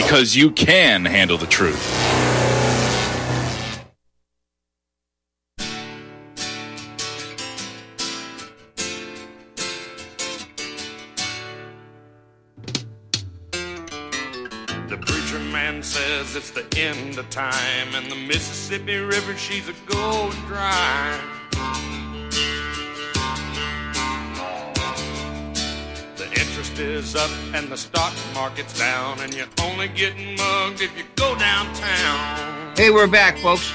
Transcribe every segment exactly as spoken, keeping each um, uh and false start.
because you can handle the truth. The preacher man says it's the end of time, and the Mississippi River, she's a going dry. The interest is up and the stock market's down, and you're only getting mugged if you go downtown. Hey, we're back, folks.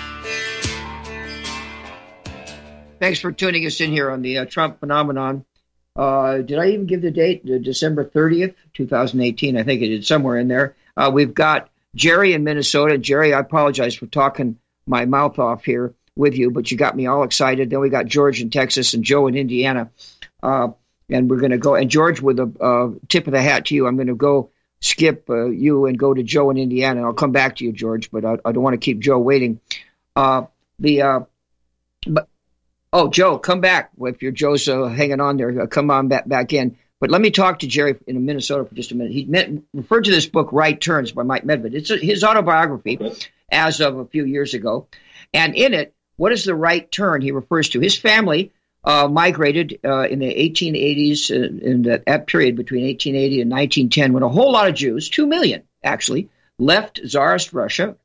Thanks for tuning us in here on the uh, Trump phenomenon. Uh, did I even give the date? Uh, December thirtieth, twenty eighteen. I think it is somewhere in there. Uh, we've got Jerry in Minnesota. Jerry, I apologize for talking my mouth off here with you, but you got me all excited. Then we got George in Texas and Joe in Indiana. Uh, and we're going to go. And George, with a uh, tip of the hat to you, I'm going to go skip uh, you and go to Joe in Indiana. And I'll come back to you, George, but I, I don't want to keep Joe waiting. Uh, the uh, but Oh, Joe, come back. If your Joe's uh, hanging on there, uh, come on back, back in. But let me talk to Jerry in Minnesota for just a minute. He met, referred to this book, Right Turns, by Mike Medved. It's a, his autobiography as of a few years ago. And in it, what is the right turn he refers to? His family uh, migrated uh, in the eighteen eighties, uh, in that, that period between eighteen eighty and nineteen ten, when a whole lot of Jews, two million actually, left Tsarist Russia.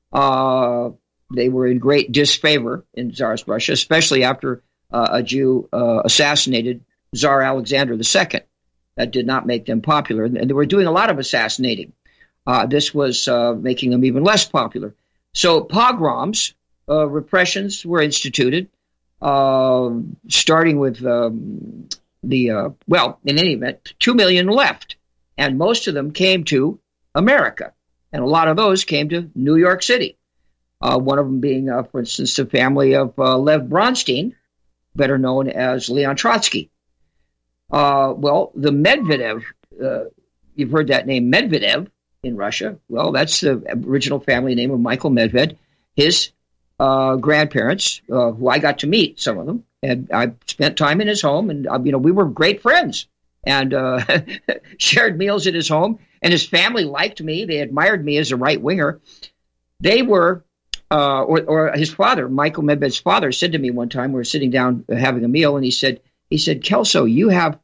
Uh, they were in great disfavor in Tsarist Russia, especially after uh, a Jew uh, assassinated Tsar Alexander the Second. That did not make them popular, and they were doing a lot of assassinating. Uh, this was uh, making them even less popular. So pogroms, uh, repressions were instituted, uh, starting with um, the, uh, well, in any event, two million left, and most of them came to America, and a lot of those came to New York City. Uh, one of them being, uh, for instance, the family of uh, Lev Bronstein, better known as Leon Trotsky. Uh, well, the Medvedev, uh, you've heard that name, Medvedev, in Russia. Well, that's the original family name of Michael Medved. His uh, grandparents, uh, who I got to meet, some of them, and I spent time in his home, and uh, you know, we were great friends, and uh, shared meals at his home. And his family liked me; they admired me as a right winger. They were, uh, or, or his father, Michael Medved's father, said to me one time, we were sitting down having a meal, and he said, he said, Kelso, you have.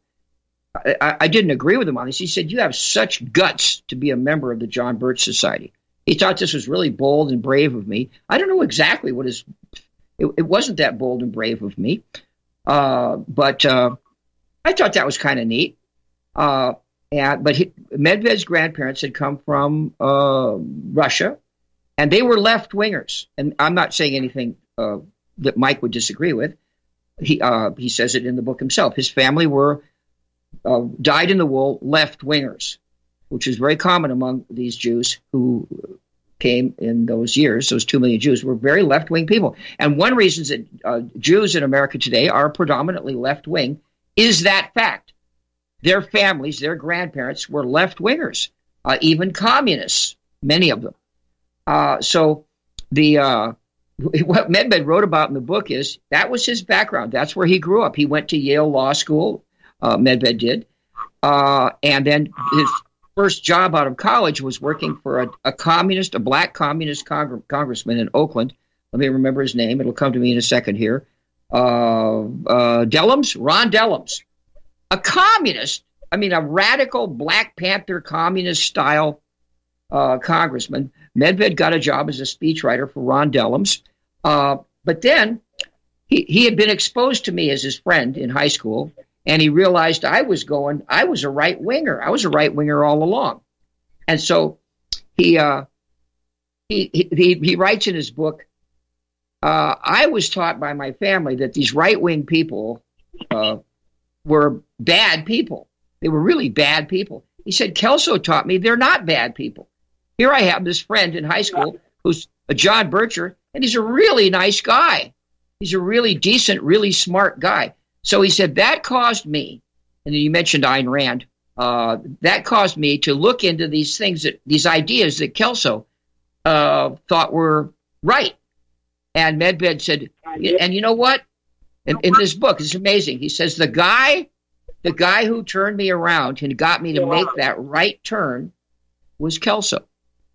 I, I didn't agree with him on this. He said, you have such guts to be a member of the John Birch Society. He thought this was really bold and brave of me. I don't know exactly what is, it, it wasn't that bold and brave of me. Uh, but uh, I thought that was kind of neat. Uh, and But he, Medved's grandparents had come from uh, Russia, and they were left-wingers. And I'm not saying anything uh, that Mike would disagree with. He, uh, he says it in the book himself. His family were Uh, dyed in the wool left-wingers, which is very common among these Jews who came in those years. Those two million Jews were very left-wing people. And one reason that uh, Jews in America today are predominantly left-wing is that fact. Their families, their grandparents were left-wingers, uh, even communists, many of them. Uh, so the uh, what Medved wrote about in the book is that was his background. That's where he grew up. He went to Yale Law School. Uh, Medved did. Uh, and then his first job out of college was working for a, a communist, a black communist congr- congressman in Oakland. Let me remember his name. It'll come to me in a second here. Uh, uh, Dellums? Ron Dellums. A communist, I mean, a radical Black Panther communist style uh, congressman. Medved got a job as a speechwriter for Ron Dellums. Uh, but then he, he had been exposed to me as his friend in high school. And he realized I was going, I was a right winger. I was a right winger all along. And so he uh, he, he he writes in his book, uh, I was taught by my family that these right wing people uh, were bad people. They were really bad people. He said, Kelso taught me they're not bad people. Here I have this friend in high school who's a John Bircher, and he's a really nice guy. He's a really decent, really smart guy. So he said that caused me, and then you mentioned Ayn Rand, uh, that caused me to look into these things, that these ideas that Kelso uh, thought were right. And Medved said, and you know what? In, in this book, it's amazing. He says the guy, the guy who turned me around and got me to make that right turn was Kelso.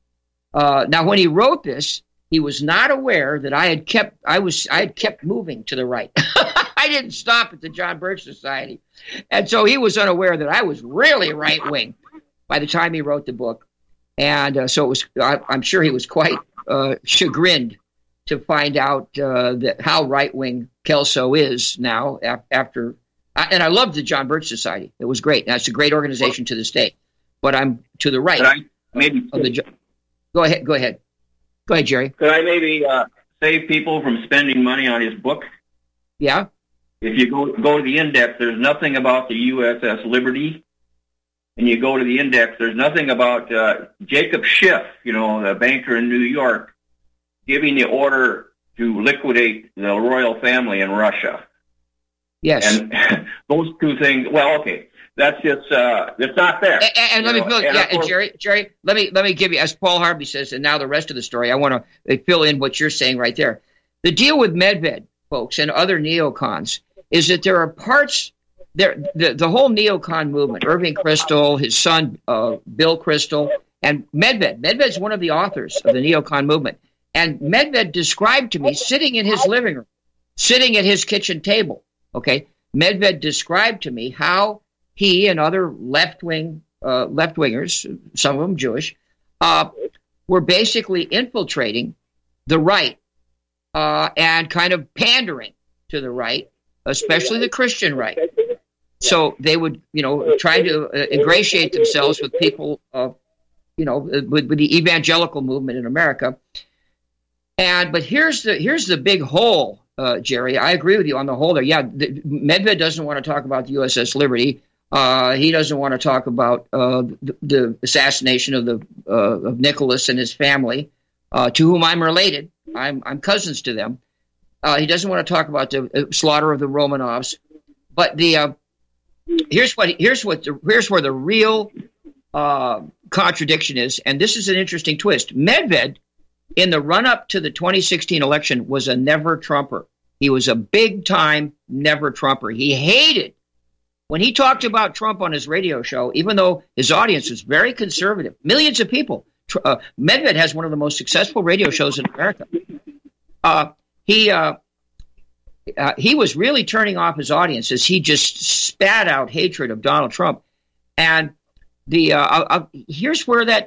Uh, now, when he wrote this, he was not aware that I had kept I was I had kept moving to the right. I didn't stop at the John Birch Society, and so he was unaware that I was really right wing by the time he wrote the book. And uh, so it was. I, I'm sure he was quite uh, chagrined to find out uh, that how right wing Kelso is now after. And I loved the John Birch Society. It was great. That's a great organization to this day. But I'm to the right. Could I maybe of the, go ahead. Go ahead. Go ahead, Jerry. Could I maybe uh, save people from spending money on his book? Yeah. If you go go to the index, there's nothing about the U S S Liberty. And you go to the index, there's nothing about uh, Jacob Schiff, you know, the banker in New York, giving the order to liquidate the royal family in Russia. Yes. And those two things, well, okay, that's just, uh, it's not there. And, and let me know, fill, and yeah, course, and Jerry, Jerry, let me, let me give you, as Paul Harvey says, and now the rest of the story, I want to fill in what you're saying right there. The deal with Medved, folks, and other neocons is that there are parts, there, the, the whole neocon movement, Irving Kristol, his son, uh, Bill Kristol, and Medved. Medved's one of the authors of the neocon movement. And Medved described to me sitting in his living room, sitting at his kitchen table. Okay, Medved described to me how he and other left-wing uh, left-wingers, some of them Jewish, uh, were basically infiltrating the right uh, and kind of pandering to the right, especially the Christian right. So they would, you know, try to uh, ingratiate themselves with people, uh, you know, with, with the evangelical movement in America. And but here's the here's the big hole. Uh, Jerry, I agree with you on the whole there. Yeah, the, Medved doesn't want to talk about the U S S Liberty. Uh, he doesn't want to talk about uh, the, the assassination of the uh, of Nicholas and his family, uh, to whom I'm related. I'm I'm cousins to them. Uh, he doesn't want to talk about the slaughter of the Romanovs. But the uh, here's what here's what the, here's where the real uh, contradiction is, and this is an interesting twist. Medved, in the run-up to the twenty sixteen election, was a never-Trumper. He was a big-time never-Trumper. He hated, when he talked about Trump on his radio show, even though his audience was very conservative, millions of people. Uh, Medved has one of the most successful radio shows in America. Uh, he uh, uh, he was really turning off his audience as he just spat out hatred of Donald Trump. And the uh, I'll, I'll, here's where that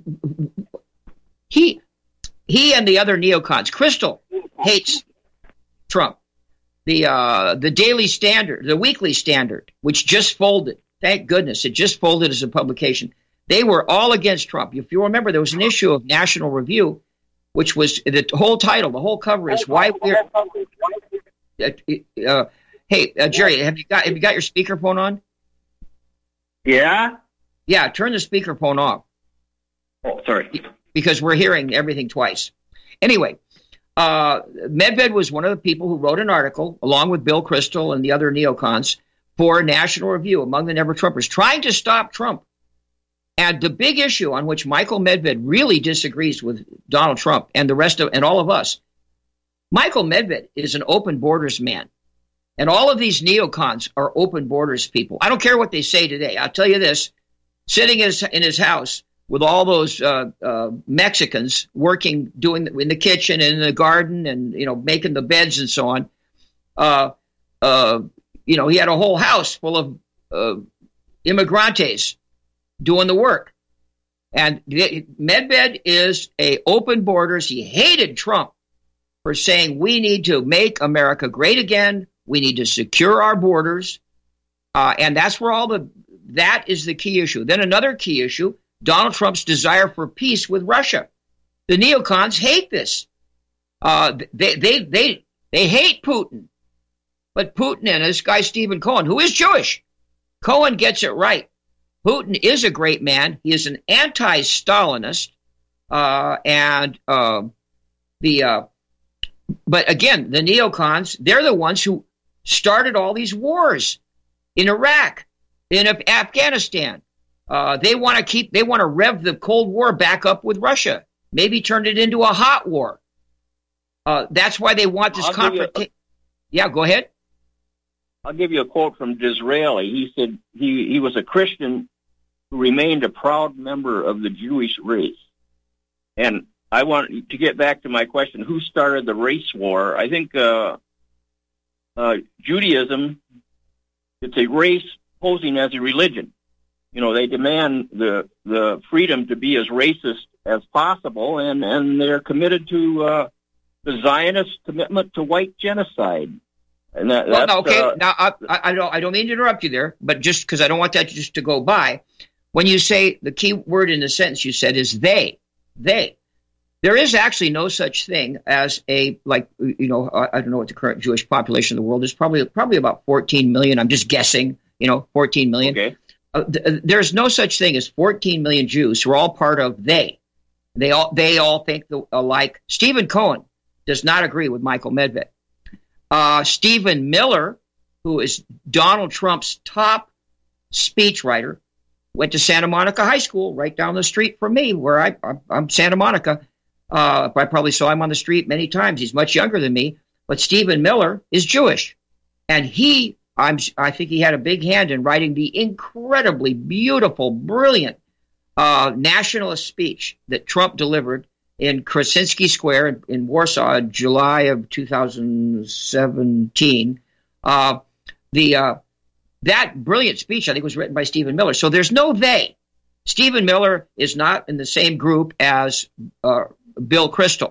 he. He and the other neocons, Kristol hates Trump. The uh, the Daily Standard, the Weekly Standard, which just folded. Thank goodness, it just folded as a publication. They were all against Trump. If you remember, there was an issue of National Review, which was the whole title, the whole cover is why we're. Uh, uh, hey, uh, Jerry, have you got have you got your speakerphone on? Yeah. Yeah, turn the speakerphone off. Oh, sorry. Because we're hearing everything twice. Anyway, uh, Medved was one of the people who wrote an article, along with Bill Kristol and the other neocons, for National Review, among the Never-Trumpers, trying to stop Trump. And the big issue on which Michael Medved really disagrees with Donald Trump and the rest of and all of us, Michael Medved is an open borders man. And all of these neocons are open borders people. I don't care what they say today. I'll tell you this, sitting in his, in his house, with all those uh, uh, Mexicans working, doing in the kitchen and in the garden, and you know, making the beds and so on. Uh, uh, you know, he had a whole house full of uh, immigrantes doing the work. And Medved is a open borders. He hated Trump for saying we need to make America great again. We need to secure our borders, uh, and that's where all the that is the key issue. Then another key issue. Donald Trump's desire for peace with Russia. The neocons hate this. Uh, they, they, they, they hate Putin. But Putin and this guy, Stephen Cohen, who is Jewish, Cohen gets it right. Putin is a great man. He is an anti-Stalinist. Uh, and uh, the, uh, but again, the neocons, they're the ones who started all these wars in Iraq, in Afghanistan. Uh, they want to keep, they want to rev the Cold War back up with Russia, maybe turn it into a hot war. Uh, that's why they want this confrontation. Yeah, go ahead. I'll give you a quote from Disraeli. He said he, he was a Christian who remained a proud member of the Jewish race. And I want to get back to my question, who started the race war? I think uh, uh, Judaism, it's a race posing as a religion. You know, they demand the the freedom to be as racist as possible, and, and they're committed to uh, the Zionist commitment to white genocide. And that, well, that's, no, okay, uh, now I, I don't I don't mean to interrupt you there, but just because I don't want that just to go by, when you say the key word in the sentence you said is they, they. There is actually no such thing as a, like, you know, I don't know what the current Jewish population of the world is, probably probably about fourteen million. I'm just guessing, you know, fourteen million. Okay. Uh, th- there's no such thing as fourteen million Jews who are all part of they. They all they all think the, alike. Stephen Cohen does not agree with Michael Medved. Uh, Stephen Miller, who is Donald Trump's top speechwriter, went to Santa Monica High School, right down the street from me, where I, I'm, I'm Santa Monica. Uh, I probably saw him on the street many times. He's much younger than me, but Stephen Miller is Jewish, and he, I'm, I think he had a big hand in writing the incredibly beautiful, brilliant uh, nationalist speech that Trump delivered in Krasinski Square in, in Warsaw in July of two thousand seventeen. Uh, the uh, that brilliant speech, I think, was written by Stephen Miller. So there's no they. Stephen Miller is not in the same group as uh, Bill Kristol.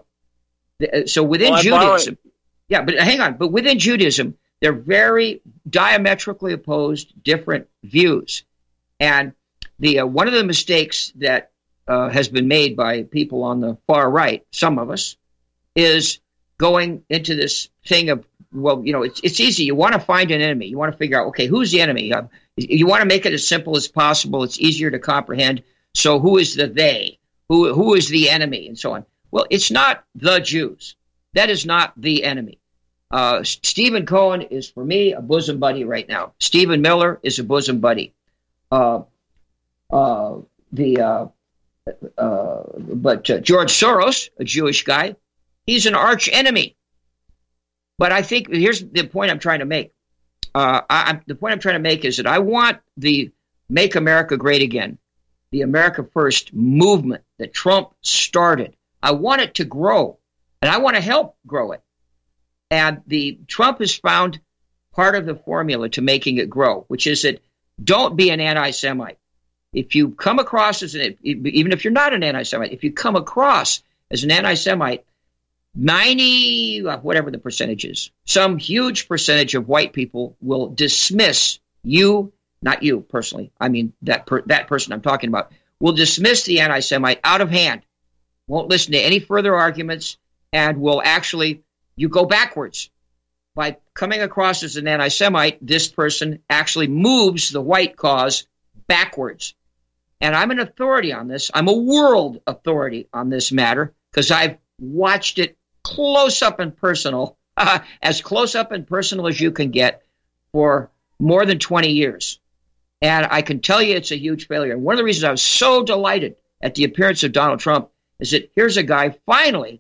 So within well, Judaism, yeah, but hang on. But within Judaism, they're very diametrically opposed, different views. And the uh, one of the mistakes that uh, has been made by people on the far right, some of us, is going into this thing of, well, you know, it's it's easy. You want to find an enemy. You want to figure out, okay, who's the enemy? Uh, you want to make it as simple as possible. It's easier to comprehend. So who is the they? Who who is the enemy? And so on. Well, it's not the Jews. That is not the enemy. Uh, Stephen Cohen is, for me, a bosom buddy right now. Stephen Miller is a bosom buddy. Uh, uh, the uh, uh, but uh, George Soros, a Jewish guy, he's an arch enemy. But I think here's the point I'm trying to make. Uh, I, the point I'm trying to make is that I want the Make America Great Again, the America First movement that Trump started. I want it to grow, and I want to help grow it. And the Trump has found part of the formula to making it grow, which is that don't be an anti-Semite. If you come across as an, even if you're not an anti-Semite, if you come across as an anti-Semite, ninety, whatever the percentage is, some huge percentage of white people will dismiss you, not you personally, I mean that per, that person I'm talking about, will dismiss the anti-Semite out of hand, won't listen to any further arguments, and will actually, you go backwards. By coming across as an anti-Semite, this person actually moves the white cause backwards. And I'm an authority on this. I'm a world authority on this matter because I've watched it close up and personal, uh, as close up and personal as you can get for more than twenty years. And I can tell you it's a huge failure. And one of the reasons I was so delighted at the appearance of Donald Trump is that here's a guy finally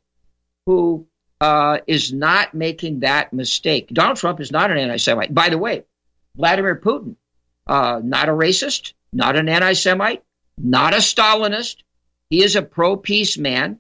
who uh, is not making that mistake. Donald Trump is not an anti-Semite. By the way, Vladimir Putin, uh, not a racist, not an anti-Semite, not a Stalinist. He is a pro-peace man.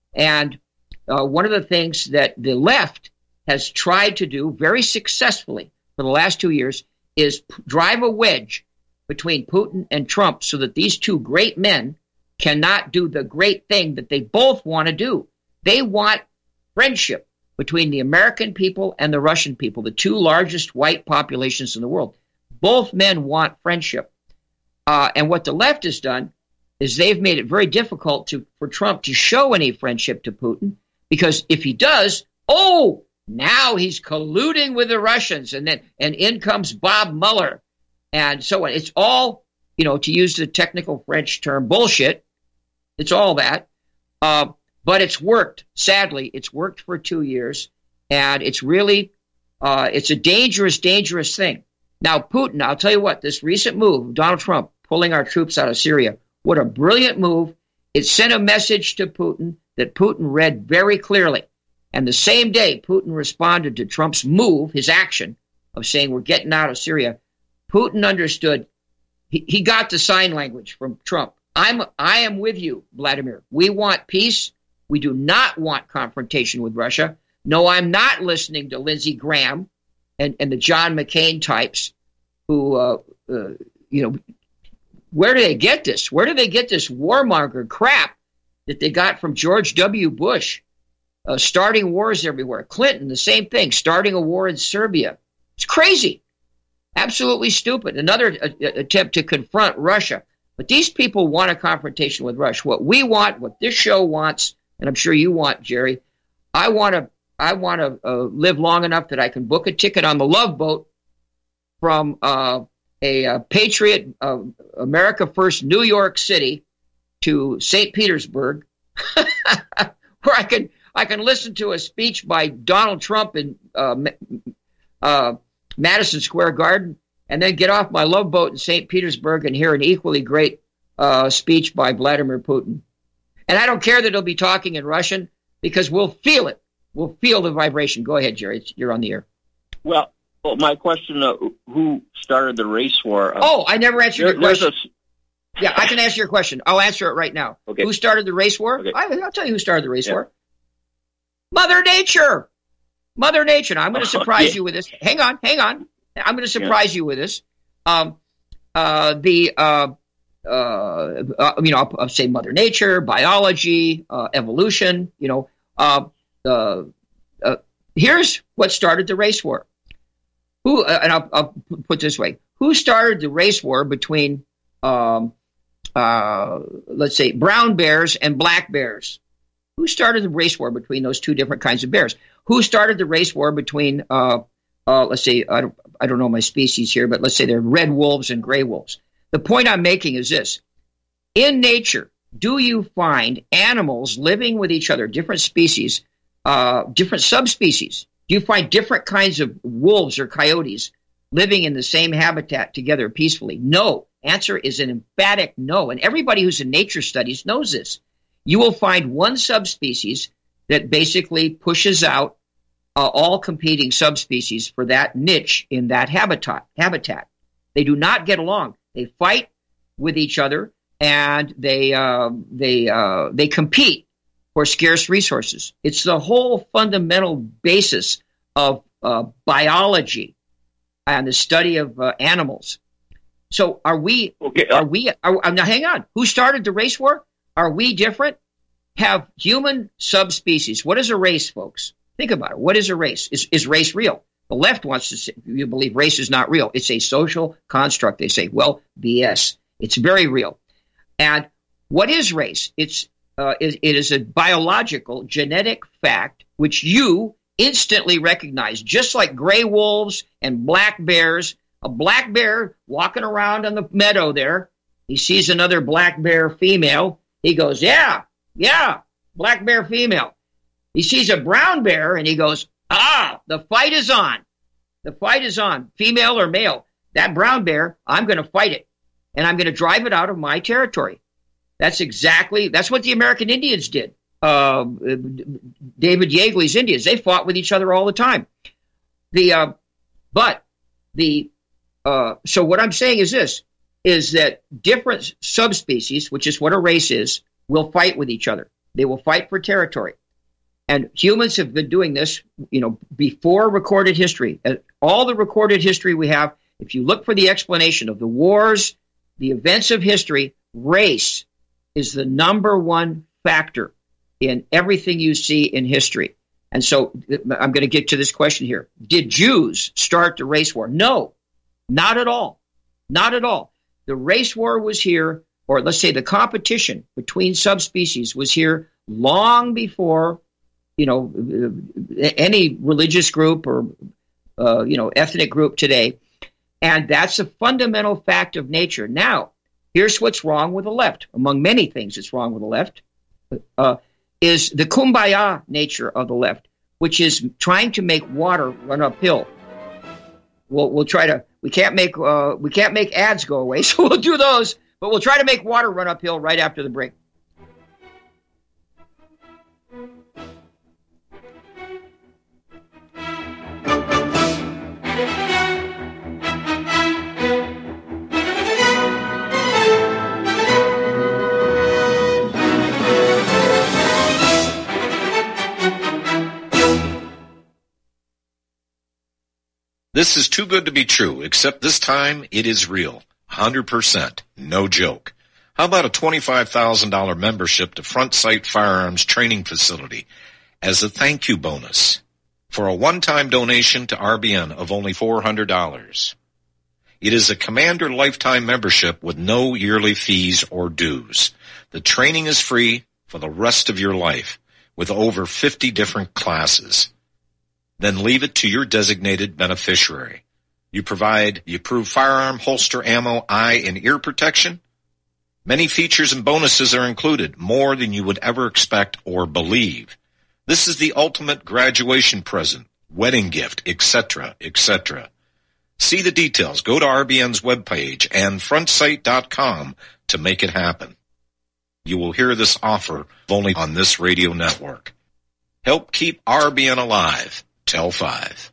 And uh, one of the things that the left has tried to do very successfully for the last two years is p- drive a wedge between Putin and Trump so that these two great men cannot do the great thing that they both want to do. They want friendship between the American people and the Russian people, the two largest white populations in the world. Both men want friendship. Uh, and what the left has done is they've made it very difficult to for Trump to show any friendship to Putin, because if he does, oh, now he's colluding with the Russians, and then and in comes Bob Mueller, and so on. It's all, you know, to use the technical French term, bullshit. It's all that, uh, but it's worked. Sadly, it's worked for two years, and it's really uh, it's a dangerous, dangerous thing. Now, Putin, I'll tell you what, this recent move, Donald Trump pulling our troops out of Syria, what a brilliant move. It sent a message to Putin that Putin read very clearly. And the same day Putin responded to Trump's move, his action of saying we're getting out of Syria, Putin understood. He, he got the sign language from Trump. I'm I am with you, Vladimir. We want peace. We do not want confrontation with Russia. No, I'm not listening to Lindsey Graham and, and the John McCain types who, uh, uh, you know, where do they get this? Where do they get this warmonger crap that they got from George W. Bush, uh, starting wars everywhere? Clinton, the same thing, starting a war in Serbia. It's crazy. Absolutely stupid. Another uh, attempt to confront Russia. But these people want a confrontation with Russia. What we want, what this show wants, and I'm sure you want, Jerry, I want to I want to uh, live long enough that I can book a ticket on the Love Boat from uh, a, a Patriot, uh, America First, New York City to Saint Petersburg, where I can I can listen to a speech by Donald Trump in uh, uh, Madison Square Garden, and then get off my Love Boat in Saint Petersburg and hear an equally great uh, speech by Vladimir Putin. And I don't care that he'll be talking in Russian, because we'll feel it. We'll feel the vibration. Go ahead, Jerry. You're on the air. Well, well my question, uh, who started the race war? Uh, oh, I never answered there, your question. A... Yeah, I can answer your question. I'll answer it right now. Okay. Who started the race war? Okay. I, I'll tell you who started the race yeah. war. Mother Nature. Mother Nature. Now, I'm going to surprise yeah. you with this. Hang on, hang on. I'm going to surprise yeah. you with this. Um, uh, the, uh, uh, uh, you know, I'll, I'll say Mother Nature, biology, uh, evolution, you know, uh, uh, uh, here's what started the race war. Who, uh, and I'll, I'll put it this way. Who started the race war between, um, uh, let's say, brown bears and black bears? Who started the race war between those two different kinds of bears? Who started the race war between, uh, uh, let's say, I don't, I don't know my species here, but let's say they're red wolves and gray wolves. The point I'm making is this. In nature, do you find animals living with each other, different species, uh, different subspecies? Do you find different kinds of wolves or coyotes living in the same habitat together peacefully? No. Answer is an emphatic no. And everybody who's in nature studies knows this. You will find one subspecies that basically pushes out uh, all competing subspecies for that niche in that habitat. Habitat. They do not get along. They fight with each other, and they uh, they uh, they compete for scarce resources. It's the whole fundamental basis of uh, biology and the study of uh, animals. So, are we? Okay. Are we? Are, now, hang on. Who started the race war? Are we different? Have human subspecies? What is a race, folks? Think about it. What is a race? Is is race real? The left wants to say, you believe race is not real. It's a social construct. They say, well, B S. It's very real. And what is race? It's uh, it, it is a biological, genetic fact which you instantly recognize, just like gray wolves and black bears. A black bear walking around on the meadow there, he sees another black bear female. He goes, yeah, yeah, black bear female. He sees a brown bear and he goes, ah, the fight is on. The fight is on, female or male. That brown bear, I'm going to fight it, and I'm going to drive it out of my territory. That's exactly, that's what the American Indians did. Uh, David Yeagley's Indians, they fought with each other all the time. The, uh, but the, uh, so what I'm saying is this, is that different subspecies, which is what a race is, will fight with each other. They will fight for territory. And humans have been doing this, you know, before recorded history. All the recorded history we have, if you look for the explanation of the wars, the events of history, race is the number one factor in everything you see in history. And so I'm going to get to this question here. Did Jews start the race war? No, not at all. Not at all. The race war was here, or let's say the competition between subspecies was here long before, you know, any religious group or, uh, you know, ethnic group today. And that's a fundamental fact of nature. Now, here's what's wrong with the left. Among many things that's wrong with the left uh, is the kumbaya nature of the left, which is trying to make water run uphill. We'll, we'll try to, we can't make, uh, we can't make ads go away, so we'll do those, but we'll try to make water run uphill right after the break. This is too good to be true, except this time it is real. one hundred percent. No joke. How about a twenty-five thousand dollars membership to Front Sight Firearms Training Facility as a thank you bonus for a one-time donation to R B N of only four hundred dollars? It is a Commander lifetime membership with no yearly fees or dues. The training is free for the rest of your life with over fifty different classes. Then leave it to your designated beneficiary. You provide the approved firearm, holster, ammo, eye, and ear protection. Many features and bonuses are included, more than you would ever expect or believe. This is the ultimate graduation present, wedding gift, et cetera, et cetera. See the details. Go to R B N's webpage and front sight dot com to make it happen. You will hear this offer only on this radio network. Help keep R B N alive. Tell five.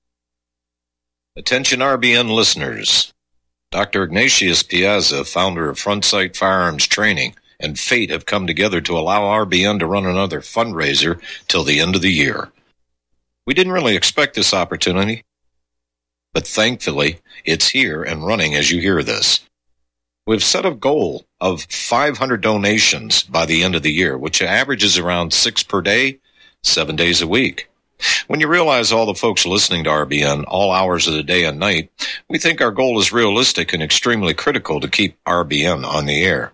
Attention R B N listeners. Doctor Ignatius Piazza, founder of Front Sight Firearms Training, and fate have come together to allow R B N to run another fundraiser till the end of the year. We didn't really expect this opportunity, but thankfully it's here and running as you hear this. We've set a goal of five hundred donations by the end of the year, which averages around six per day, seven days a week. When you realize all the folks listening to R B N all hours of the day and night, we think our goal is realistic and extremely critical to keep R B N on the air.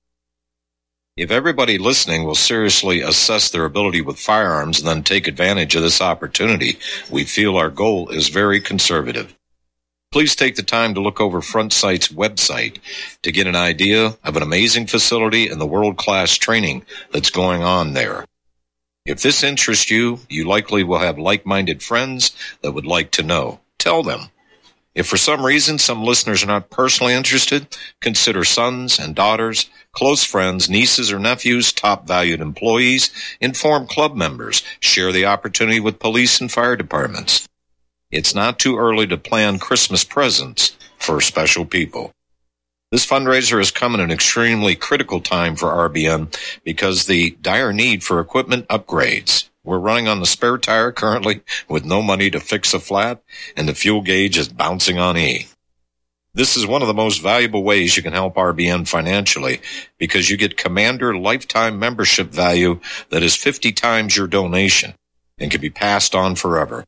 If everybody listening will seriously assess their ability with firearms and then take advantage of this opportunity, we feel our goal is very conservative. Please take the time to look over Front Sight's website to get an idea of an amazing facility and the world-class training that's going on there. If this interests you, you likely will have like-minded friends that would like to know. Tell them. If for some reason some listeners are not personally interested, consider sons and daughters, close friends, nieces or nephews, top valued employees, inform club members, share the opportunity with police and fire departments. It's not too early to plan Christmas presents for special people. This fundraiser has come at an extremely critical time for R B N because the dire need for equipment upgrades. We're running on the spare tire currently with no money to fix a flat, and the fuel gauge is bouncing on E. This is one of the most valuable ways you can help R B N financially because you get Commander lifetime membership value that is fifty times your donation and can be passed on forever.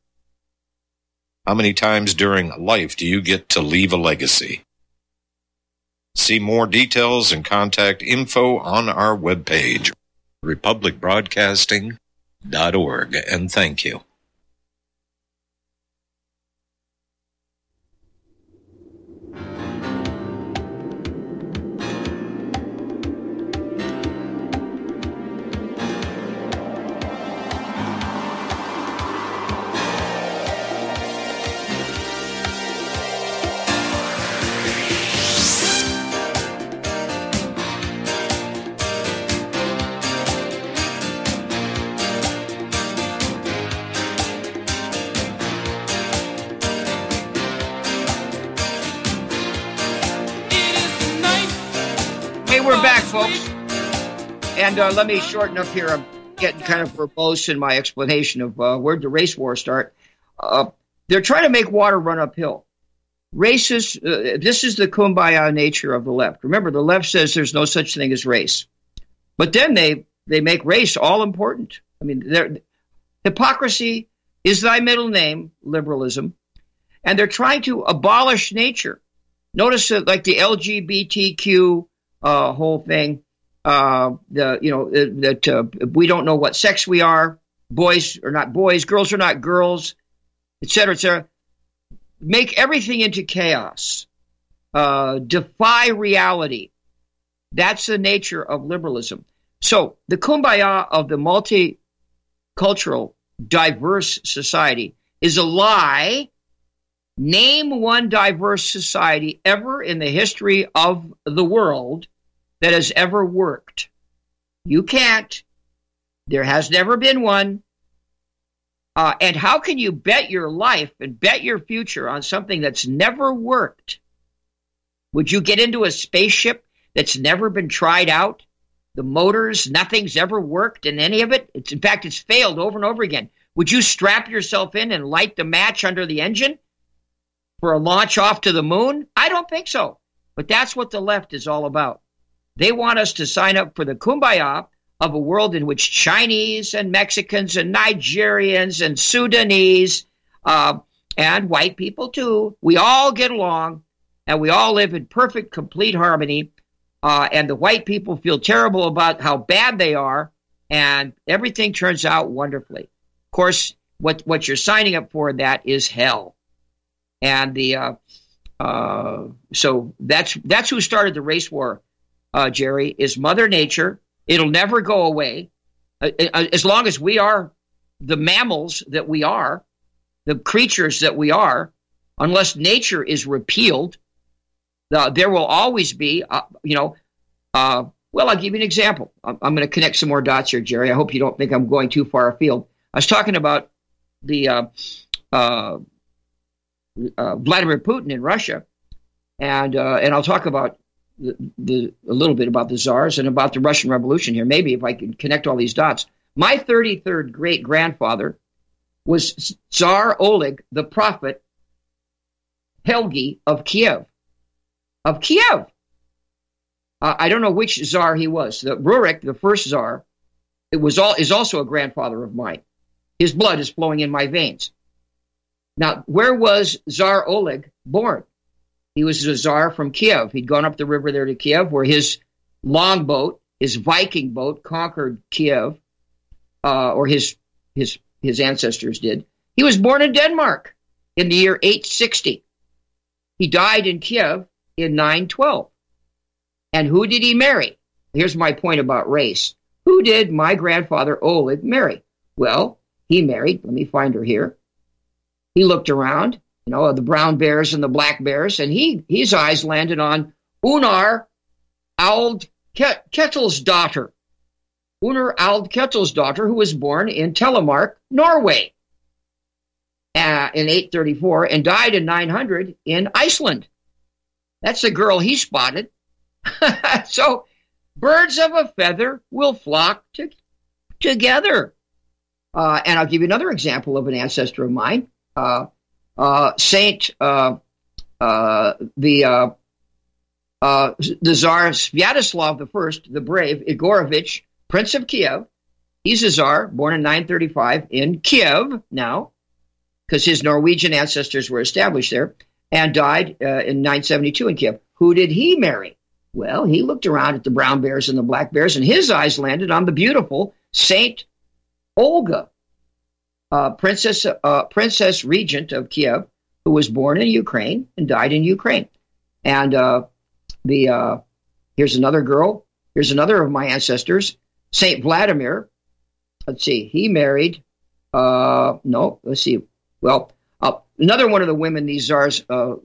How many times during life do you get to leave a legacy? See more details and contact info on our webpage, republic broadcasting dot org, and thank you. We're back, folks. And uh, let me shorten up here. I'm getting kind of verbose in my explanation of uh, where'd the race war start. Uh, they're trying to make water run uphill. Races, uh, this is the kumbaya nature of the left. Remember, the left says there's no such thing as race. But then they, they make race all important. I mean, hypocrisy is thy middle name, liberalism. And they're trying to abolish nature. Notice that, like the L G B T Q Uh, whole thing, uh, the you know uh, that uh, we don't know what sex we are, boys are not boys, girls are not girls, et cetera, et cetera. Make everything into chaos, uh, defy reality. That's the nature of liberalism. So the kumbaya of the multicultural, diverse society is a lie. Name one diverse society ever in the history of the world that has ever worked. You can't. There has never been one. Uh, and how can you bet your life and bet your future on something that's never worked? Would you get into a spaceship that's never been tried out? The motors, nothing's ever worked in any of it. It's, in fact, it's failed over and over again. Would you strap yourself in and light the match under the engine? for a launch off to the moon? I don't think so. But that's what the left is all about. They want us to sign up for the kumbaya of a world in which Chinese and Mexicans and Nigerians and Sudanese uh, and white people too, we all get along and we all live in perfect, complete harmony. Uh, and the white people feel terrible about how bad they are, and everything turns out wonderfully. Of course, what, what you're signing up for, that is hell. And the uh, uh, so that's that's who started the race war, uh, Jerry, is Mother Nature. It'll never go away. Uh, as long as we are the mammals that we are, the creatures that we are, unless nature is repealed, uh, there will always be, uh, you know, uh, well, I'll give you an example. I'm, I'm going to connect some more dots here, Jerry. I hope you don't think I'm going too far afield. I was talking about the uh, uh, uh, Vladimir Putin in Russia, and uh, and I'll talk about the, the a little bit about the czars and about the Russian Revolution here. Maybe if I can connect all these dots. My thirty-third great grandfather was Tsar Oleg the Prophet Helgi of Kiev. Of Kiev. Uh, I don't know which czar he was. The Rurik, the first czar, it was all is also a grandfather of mine. His blood is flowing in my veins. Now, where was Tsar Oleg born? He was a czar from Kiev. He'd gone up the river there to Kiev, where his longboat, his Viking boat, conquered Kiev, uh, or his his his ancestors did. He was born in Denmark in the year eight sixty. He died in Kiev in nine twelve. And who did he marry? Here's my point about race. Who did my grandfather Oleg marry? Well, he married, let me find her here. He looked around, you know, the brown bears and the black bears, and he his eyes landed on Unar Ald Ketil's daughter. Unar Ald Ketil's daughter, who was born in Telemark, Norway, uh, in eight thirty-four and died in nine hundred in Iceland. That's the girl he spotted. So birds of a feather will flock to, together. Uh, and I'll give you another example of an ancestor of mine, uh, uh, Saint uh, uh, the uh, uh, the Tsar Sviatoslav the First, the brave Igorovich, Prince of Kiev. He's a Tsar, born in nine thirty-five in Kiev now, because his Norwegian ancestors were established there, and died uh, in nine seventy-two in Kiev. Who did he marry? Well, he looked around at the brown bears and the black bears, and his eyes landed on the beautiful Saint Olga, uh, princess uh, princess regent of Kiev, who was born in Ukraine and died in Ukraine. And uh, the uh, here's another girl. Here's another of my ancestors, Saint Vladimir. Let's see. He married. Uh, no, let's see. Well, uh, another one of the women these czars uh,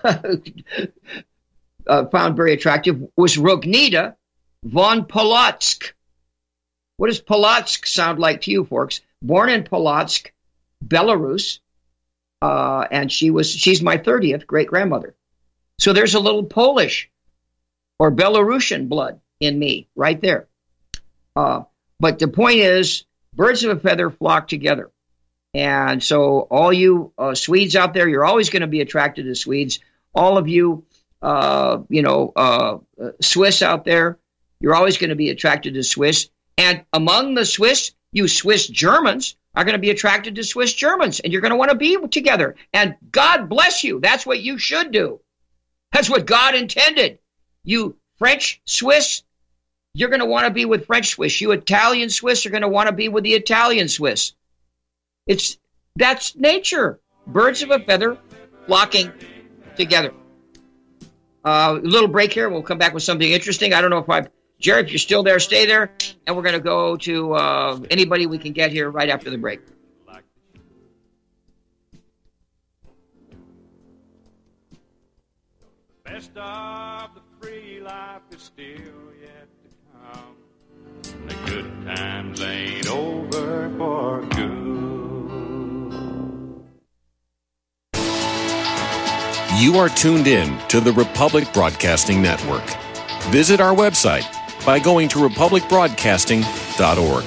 uh, found very attractive was Rognida von Polotsk. What does Polotsk sound like to you, folks? Born in Polotsk, Belarus, uh, and she was she's my thirtieth great grandmother. So there's a little Polish or Belarusian blood in me right there. Uh, but the point is, birds of a feather flock together. And so all you uh, Swedes out there, you're always going to be attracted to Swedes. All of you, uh, you know, uh, uh, Swiss out there, you're always going to be attracted to Swiss. And among the Swiss, you Swiss Germans are going to be attracted to Swiss Germans, and you're going to want to be together. And God bless you. That's what you should do. That's what God intended. You French Swiss, you're going to want to be with French Swiss. You Italian Swiss are going to want to be with the Italian Swiss. It's that's nature. Birds of a feather flocking together. Uh, a little break here. We'll come back with something interesting. I don't know if I, Jared, if you're still there, stay there. And we're going to go to uh, anybody we can get here right after the break. The best of the free life is still yet to come. The good times ain't over for good. You are tuned in to the Republic Broadcasting Network. Visit our website by going to republic broadcasting dot org.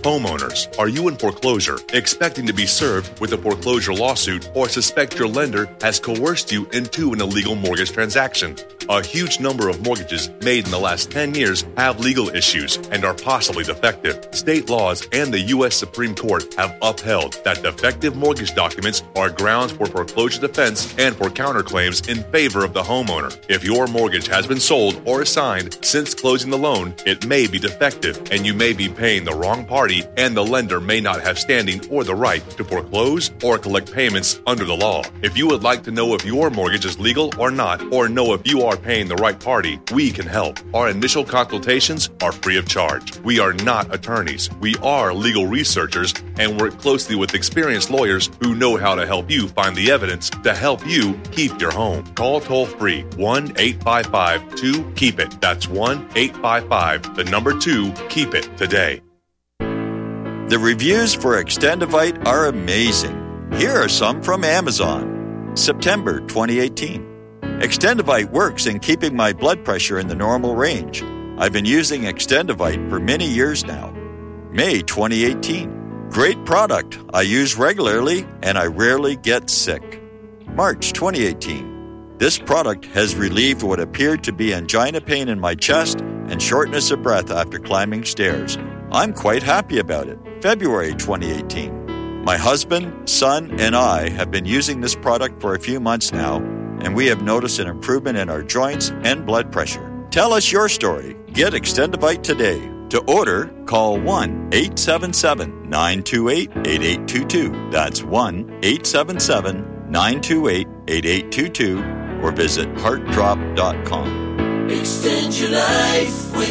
Homeowners, are you in foreclosure, expecting to be served with a foreclosure lawsuit, or suspect your lender has coerced you into an illegal mortgage transaction? A huge number of mortgages made in the last ten years have legal issues and are possibly defective. State laws and the U S Supreme Court have upheld that defective mortgage documents are grounds for foreclosure defense and for counterclaims in favor of the homeowner. If your mortgage has been sold or assigned since closing the loan, it may be defective and you may be paying the wrong party, and the lender may not have standing or the right to foreclose or collect payments under the law. If you would like to know if your mortgage is legal or not, or know if you are paying the right party, we can help. Our initial consultations are free of charge. We are not attorneys. We are legal researchers and work closely with experienced lawyers who know how to help you find the evidence to help you keep your home. Call toll free one eight five five two keep it. That's one eight five five, the number two, keep it today. The reviews for Extendivite are amazing. Here are some from Amazon. September twenty eighteen. Extendivite works in keeping my blood pressure in the normal range. I've been using Extendivite for many years now. May twenty eighteen. Great product. I use regularly and I rarely get sick. March twenty eighteen. This product has relieved what appeared to be angina pain in my chest and shortness of breath after climbing stairs. I'm quite happy about it. February twenty eighteen. My husband, son, and I have been using this product for a few months now, and we have noticed an improvement in our joints and blood pressure. Tell us your story. Get Extendivite today. To order, call one eight seven seven, nine two eight, eight eight two two. That's one eight seven seven, nine two eight, eight eight two two, or visit heart drop dot com. Extend your life with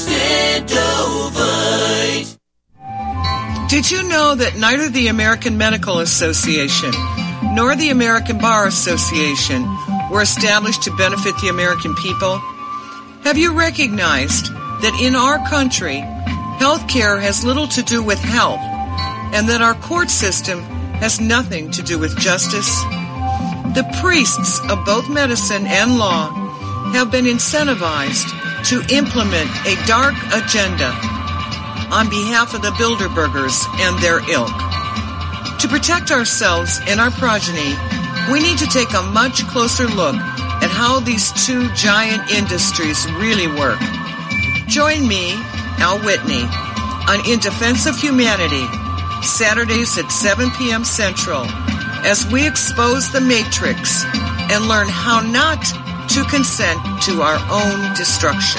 Extendovite. Did you know that neither the American Medical Association nor the American Bar Association were established to benefit the American people? Have you recognized that in our country, health care has little to do with health, and that our court system has nothing to do with justice? The priests of both medicine and law have been incentivized to implement a dark agenda on behalf of the Bilderbergers and their ilk. To protect ourselves and our progeny, we need to take a much closer look at how these two giant industries really work. Join me, Al Whitney, on In Defense of Humanity, Saturdays at seven p.m. Central, as we expose the Matrix and learn how not to consent to our own destruction.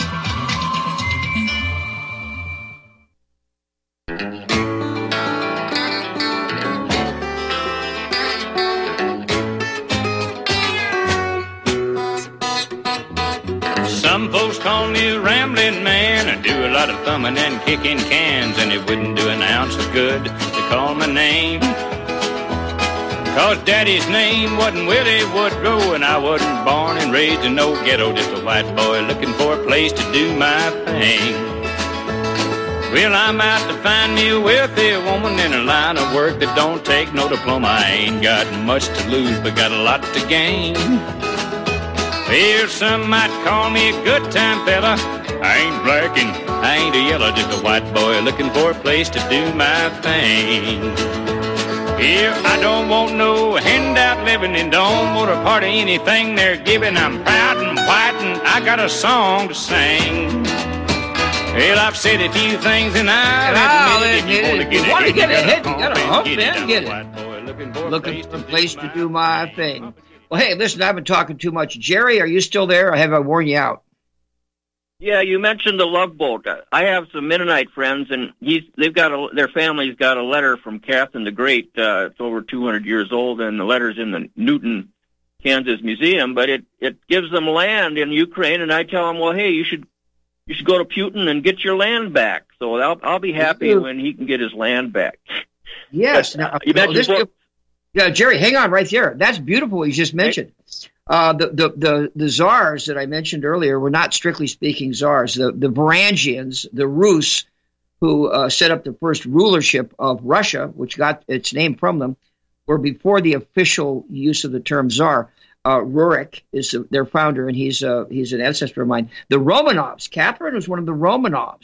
Some folks call me a rambling man. I do a lot of thumbing and kicking cans, and it wouldn't do an ounce of good to call my name. Cause Daddy's name wasn't Willie Woodrow, and I wasn't born and raised in no ghetto, just a white boy looking for a place to do my thing. Well, I'm out to find me a wealthy woman in a line of work that don't take no diploma. I ain't got much to lose, but got a lot to gain. Well, some might call me a good time fella. I ain't black and I ain't a yellow, just a white boy looking for a place to do my thing. Yeah, I don't want no handout living and don't want a part of anything they're giving. I'm proud and white and I got a song to sing. Well, I've said a few things and I'll admit it. If you want to get it, you get it, you gotta hump it, and get it. Looking for a place to do my thing. Well, hey, listen, I've been talking too much. Jerry, are you still there, or have I worn you out? Yeah, you mentioned the Love Boat. I have some Mennonite friends, and he's they've got a, their family's got a letter from Catherine the Great. Uh, it's over two hundred years old, and the letter's in the Newton, Kansas Museum. But it it gives them land in Ukraine, and I tell them, well, hey, you should you should go to Putin and get your land back. So I'll I'll be happy when he can get his land back. Yes. But, now, you well, mentioned. this, yeah, Jerry, hang on right there. That's beautiful what you just mentioned. Uh, the, the, the, the czars that I mentioned earlier were not strictly speaking czars. The, the Varangians, the Rus, who uh, set up the first rulership of Russia, which got its name from them, were before the official use of the term czar. Uh, Rurik is their founder, and he's uh, he's an ancestor of mine. The Romanovs, Catherine was one of the Romanovs.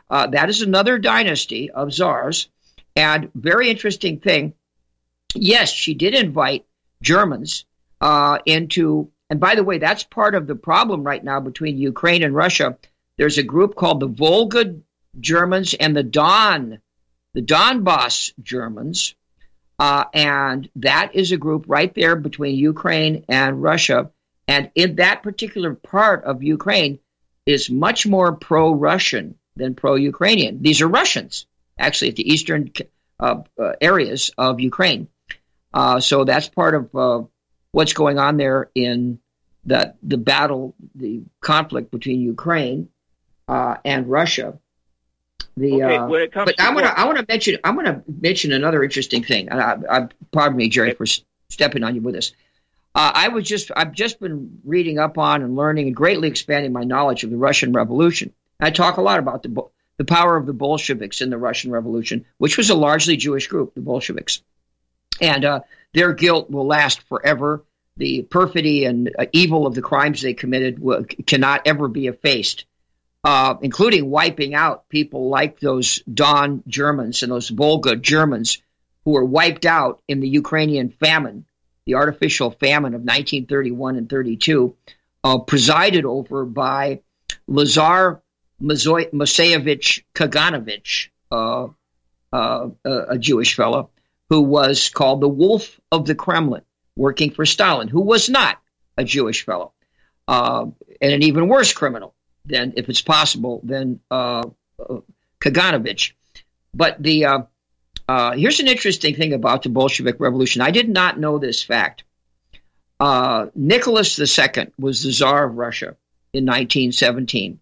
Uh, that is another dynasty of czars. And very interesting thing, yes, she did invite Germans uh, into, and by the way, that's part of the problem right now between Ukraine and Russia. There's a group called the Volga Germans and the Don, the Donbass Germans, uh, and that is a group right there between Ukraine and Russia. And in that particular part of Ukraine is much more pro-Russian than pro-Ukrainian. These are Russians, actually, at the eastern uh, uh, areas of Ukraine. Uh, so that's part of uh, what's going on there in the the battle, the conflict between Ukraine uh, and Russia. The okay, uh, when it comes but to I want to war- I want to mention I want to mention another interesting thing. And I, I, pardon me, Jerry, for stepping on you with this. Uh, I was just I've just been reading up on and learning and greatly expanding my knowledge of the Russian Revolution. I talk a lot about the the power of the Bolsheviks in the Russian Revolution, which was a largely Jewish group, the Bolsheviks, and uh, their guilt will last forever. The perfidy and uh, evil of the crimes they committed will, cannot ever be effaced, uh, including wiping out people like those Don Germans and those Volga Germans who were wiped out in the Ukrainian famine, the artificial famine of nineteen thirty-one and thirty-two, uh, presided over by Lazar Moiseyevich Kaganovich, uh, uh, a Jewish fellow who was called the Wolf of the Kremlin, working for Stalin, who was not a Jewish fellow, uh, and an even worse criminal than, if it's possible, than uh, uh, Kaganovich. But the uh, uh, here's an interesting thing about the Bolshevik Revolution. I did not know this fact. Uh, Nicholas the Second was the Tsar of Russia in nineteen seventeen,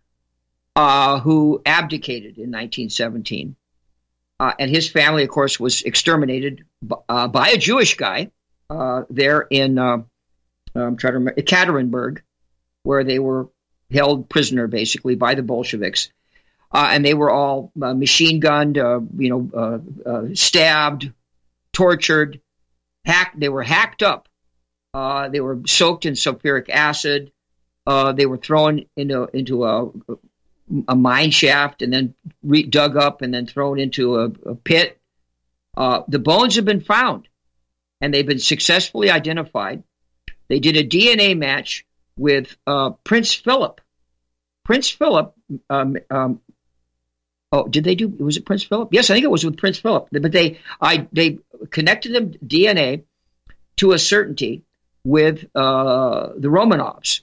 uh, who abdicated in nineteen seventeen. Uh, and his family, of course, was exterminated b- uh, by a Jewish guy uh, there in, uh, I'm trying to remember, Ekaterinburg, where they were held prisoner, basically, by the Bolsheviks. Uh, and they were all uh, machine gunned, uh, you know, uh, uh, stabbed, tortured, hacked. They were hacked up. Uh, they were soaked in sulfuric acid. Uh, they were thrown into into a, a mine shaft and then re- dug up and then thrown into a, a pit. Uh, the bones have been found, and they've been successfully identified. They did a D N A match with uh, Prince Philip. Prince Philip. Um, um, oh, did they do? Was it Prince Philip? Yes, I think it was with Prince Philip. But they, I, they connected them D N A to a certainty with uh, the Romanovs,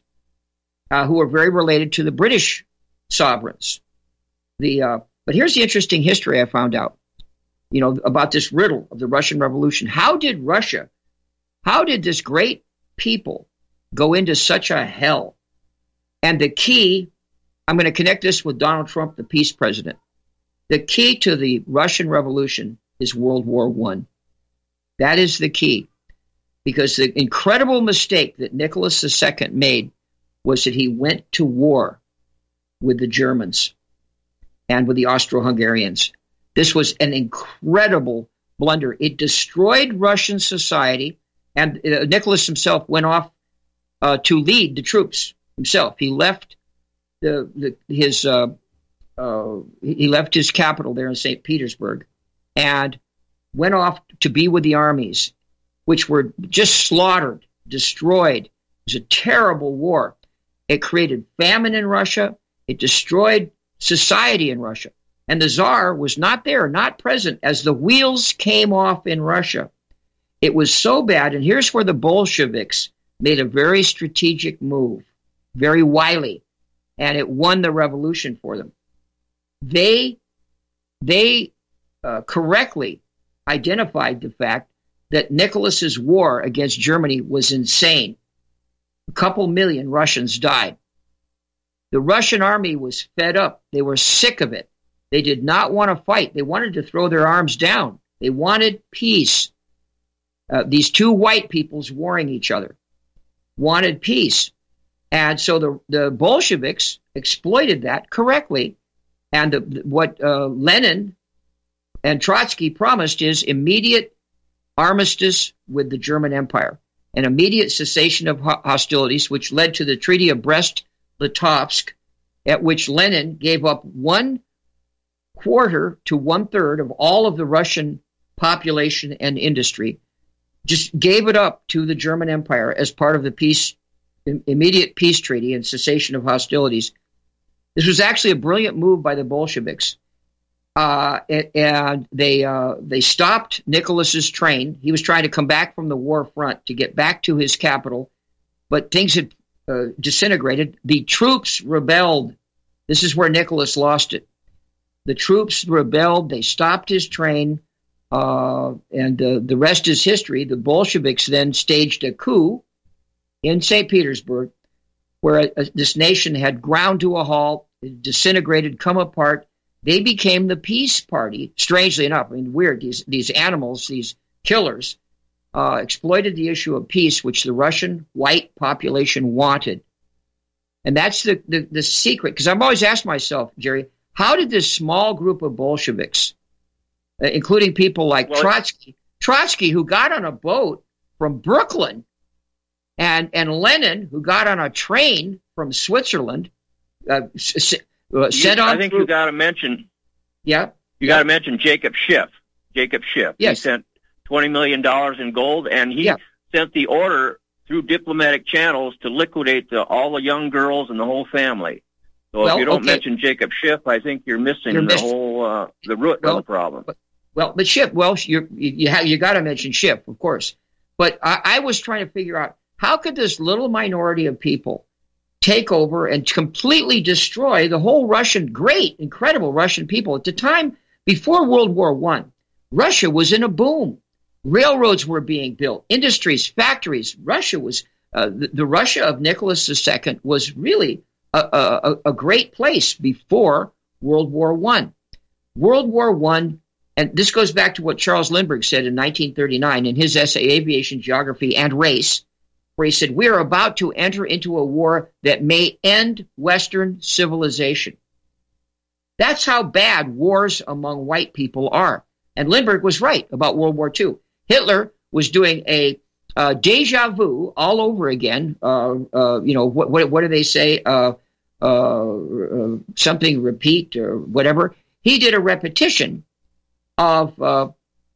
uh, who are very related to the British sovereigns. The uh, but here's the interesting history I found out, you know, about this riddle of the Russian Revolution. How did Russia, how did this great people go into such a hell? And the key, I'm going to connect this with Donald Trump, the peace president. The key to the Russian Revolution is World War One. That is the key, because the incredible mistake that Nicholas the Second made was that he went to war with the Germans and with the Austro-Hungarians. This was an incredible blunder. It destroyed Russian society, and uh, Nicholas himself went off uh, to lead the troops himself. He left the, the his uh, uh, he left his capital there in Saint Petersburg and went off to be with the armies, which were just slaughtered, destroyed. It was a terrible war. It created famine in Russia. It destroyed society in Russia. And the Tsar was not there, not present, as the wheels came off in Russia. It was so bad. And here's where the Bolsheviks made a very strategic move, very wily, and it won the revolution for them. They, they uh, correctly identified the fact that Nicholas's war against Germany was insane. A couple million Russians died. The Russian army was fed up. They were sick of it. They did not want to fight. They wanted to throw their arms down. They wanted peace. Uh, these two white peoples warring each other wanted peace. And so the, the Bolsheviks exploited that correctly. And the, what uh, Lenin and Trotsky promised is immediate armistice with the German Empire, an immediate cessation of hostilities, which led to the Treaty of Brest-Litovsk, at which Lenin gave up one quarter to one third of all of the Russian population and industry, just gave it up to the German Empire as part of the peace, immediate peace treaty and cessation of hostilities. This was actually a brilliant move by the Bolsheviks. Uh, and they uh, they stopped Nicholas's train. He was trying to come back from the war front to get back to his capital, but things had uh, disintegrated. The troops rebelled. This is where Nicholas lost it. The troops rebelled. They stopped his train, uh, and uh, the rest is history. The Bolsheviks then staged a coup in Saint Petersburg, where uh, this nation had ground to a halt, disintegrated, come apart. They became the peace party, strangely enough. I mean, weird. These these animals, these killers, uh, exploited the issue of peace, which the Russian white population wanted. And that's the, the, the secret. Because I've always asked myself, Jerry, how did this small group of Bolsheviks, uh, including people like well, Trotsky, Trotsky, who got on a boat from Brooklyn, and, and Lenin, who got on a train from Switzerland, uh, s- Uh, you, I think through, you got to mention. Yeah, you yeah. got to mention Jacob Schiff. Jacob Schiff. Yes. He sent twenty million dollars in gold, and he yeah. sent the order through diplomatic channels to liquidate the, all the young girls and the whole family. So well, if you don't okay. mention Jacob Schiff, I think you're missing you're the missed. whole uh, the root well, of the problem. But, well, but Schiff. Well, you're, you you, have, you got to mention Schiff, of course. But I, I was trying to figure out how could this little minority of people take over and completely destroy the whole Russian, great, incredible Russian people. At the time, before World War One, Russia was in a boom. Railroads were being built, industries, factories. Russia was, uh, the, the Russia of Nicholas the Second was really a, a, a great place before World War One. World War One, and this goes back to what Charles Lindbergh said in nineteen thirty-nine in his essay, Aviation, Geography, and Race, where he said, we are about to enter into a war that may end Western civilization. That's how bad wars among white people are. And Lindbergh was right about World War Two. Hitler was doing a uh, deja vu all over again. Uh, uh, you know, what, what, what do they say? Uh, uh, uh, something repeat or whatever. He did a repetition of uh,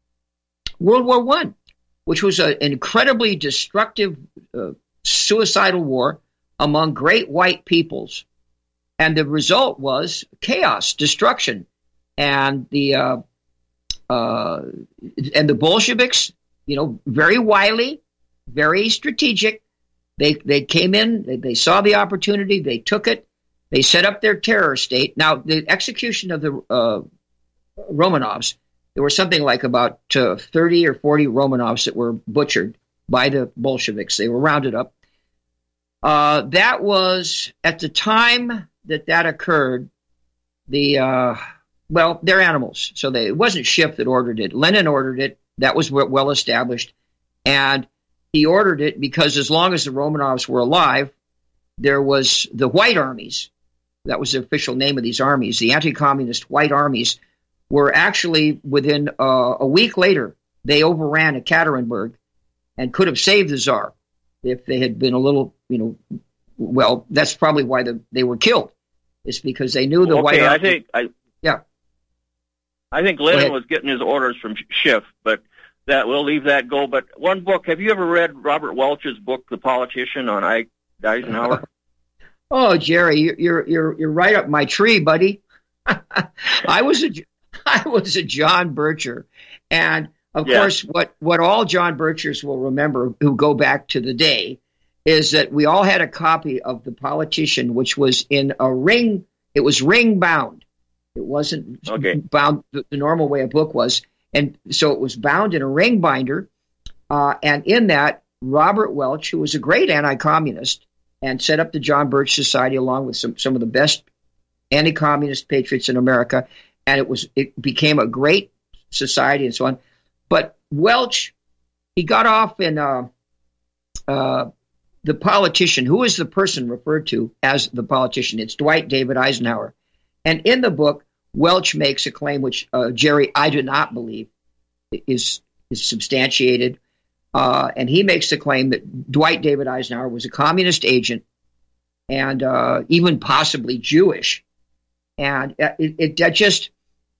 World War One, which was a, an incredibly destructive, uh, suicidal war among great white peoples. And the result was chaos, destruction. And the uh, uh, and the Bolsheviks, you know, very wily, very strategic. They they came in, they, they saw the opportunity, they took it, they set up their terror state. Now, the execution of the uh, Romanovs, there were something like about uh, thirty or forty Romanovs that were butchered by the Bolsheviks. They were rounded up. Uh, that was, at the time that that occurred, the, uh, well, they're animals. So they, it wasn't Schiff that ordered it. Lenin ordered it. That was well established. And he ordered it because as long as the Romanovs were alive, there was the white armies. That was the official name of these armies. The anti-communist white armies were actually, within uh, a week later, they overran Ekaterinburg and could have saved the Tsar if they had been a little, you know, well, that's probably why the, they were killed. It's because they knew the okay, white army. I think, I, yeah. I think Lenin was getting his orders from Schiff, but that we'll leave that go. But one book, have you ever read Robert Welch's book, The Politician, on Eisenhower? Oh, Jerry, you're you're you're right up my tree, buddy. I was a I was a John Bircher, and of yeah. course, what what all John Birchers will remember who go back to the day is that we all had a copy of The Politician, which was in a ring. It was ring bound. It wasn't okay. bound the, the normal way a book was, and so it was bound in a ring binder. Uh, and in that, Robert Welch, who was a great anti-communist, and set up the John Birch Society along with some, some of the best anti-communist patriots in America. And it was it became a great society and so on. But Welch, he got off in uh, uh, The Politician. Who is the person referred to as the politician? It's Dwight David Eisenhower. And in the book, Welch makes a claim which, uh, Jerry, I do not believe is, is substantiated. Uh, and he makes the claim that Dwight David Eisenhower was a communist agent and uh, even possibly Jewish. And it, it, it just,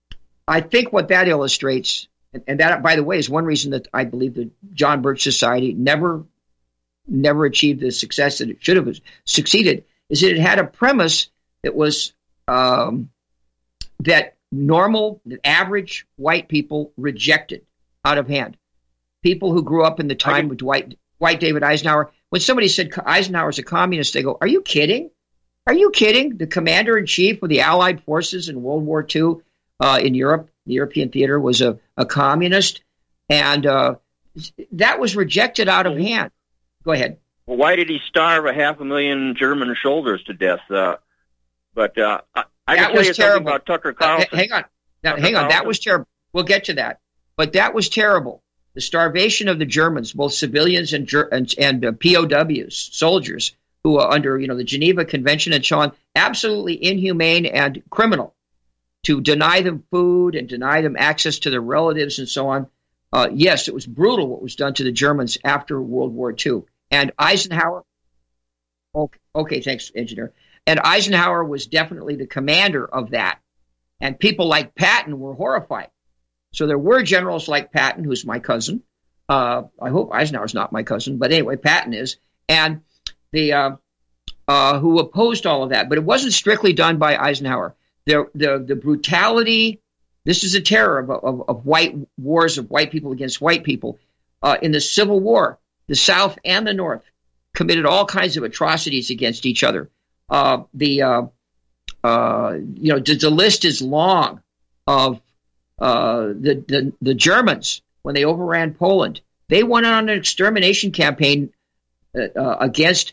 I think what that illustrates, and that, by the way, is one reason that I believe the John Birch Society never, never achieved the success that it should have succeeded, is that it had a premise that was um, that normal, that average white people rejected out of hand. People who grew up in the time with Dwight, Dwight David Eisenhower. When somebody said Eisenhower's a communist, they go, "Are you kidding? Are you kidding?" The commander-in-chief of the Allied forces in World War Two uh, in Europe, the European theater, was a, a communist, and uh, that was rejected out of hand. Go ahead. Well, why did he starve a half a million German soldiers to death? Uh, but uh, I, I can tell you terrible. something about Tucker Carlson. Uh, hang on. Now, Tucker hang on. Carlson. That was terrible. We'll get to that. But that was terrible. The starvation of the Germans, both civilians and and, and uh, P O Ws, soldiers, who are under, you know, the Geneva Convention and so on, absolutely inhumane and criminal. To deny them food and deny them access to their relatives and so on. Uh, yes, it was brutal what was done to the Germans after World War Two. And Eisenhower, okay, okay, thanks, engineer. And Eisenhower was definitely the commander of that. And people like Patton were horrified. So there were generals like Patton, who's my cousin. Uh, I hope Eisenhower's not my cousin, but anyway, Patton is. And the uh, uh, who opposed all of that. But it wasn't strictly done by Eisenhower. The, the, the brutality, this is a terror of, of, of white wars of white people against white people. Uh, in the Civil War, the South and the North committed all kinds of atrocities against each other. Uh, the uh, uh, you know the, the list is long of uh, the, the the Germans when they overran Poland. They went on an extermination campaign uh, uh, against